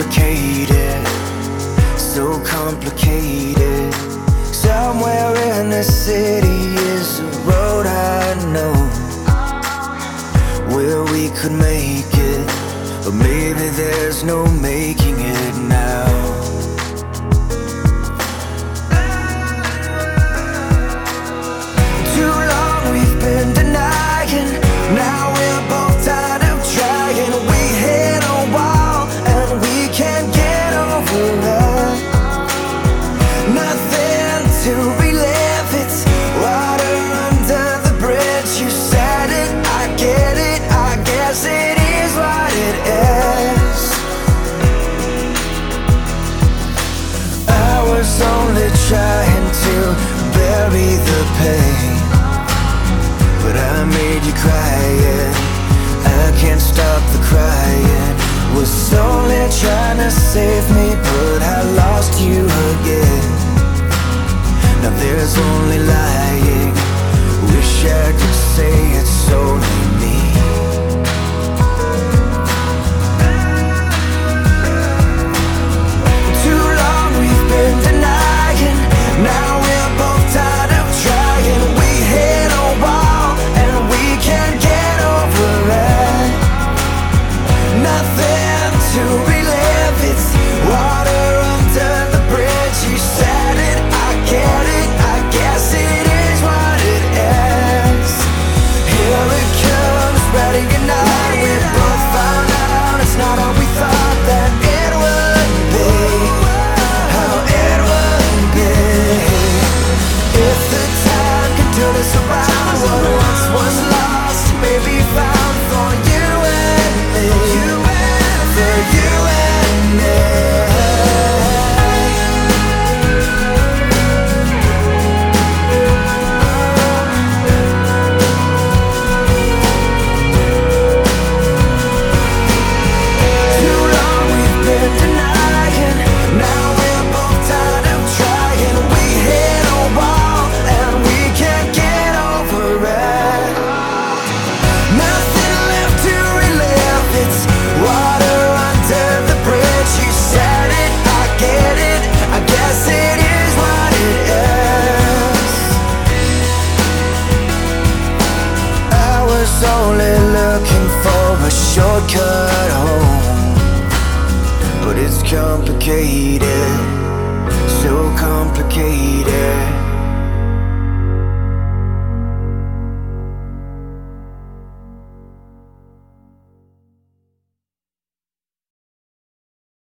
complicated, so complicated. Somewhere in the city is a road I know where we could make it, but maybe there's no making it now. Too long we've been denying, now we're both tired of trying. We hit a wall and we can't get over it. Nothing to relive, it's water under the bridge. You said it, I get it, I guess it is what it is. I was only trying to bury the pain, but I made you crying. I can't stop the crying. Was only trying to save me, but I lost you again. Now there's only lying. Wish I could say it's only me. Too long we've been denying, now we're both tired of trying. We hit a wall and we can't get over it. Nothing to relive, it's water under the bridge. You said it, I get it, I guess it is what it is. Here it comes, ready or not, we both found out it's not how we thought that it would be, how it would be. If the time could turn us around, what once was lost may be found for you and me, for you and me. Too long we've been denying, now we're both tired of trying. We hit a wall and we can't get over it. Nothing left to relive, it's water under the bridge. You said it, I get it, I guess it is what it is. I was only looking for a shortcut home, but it's complicated,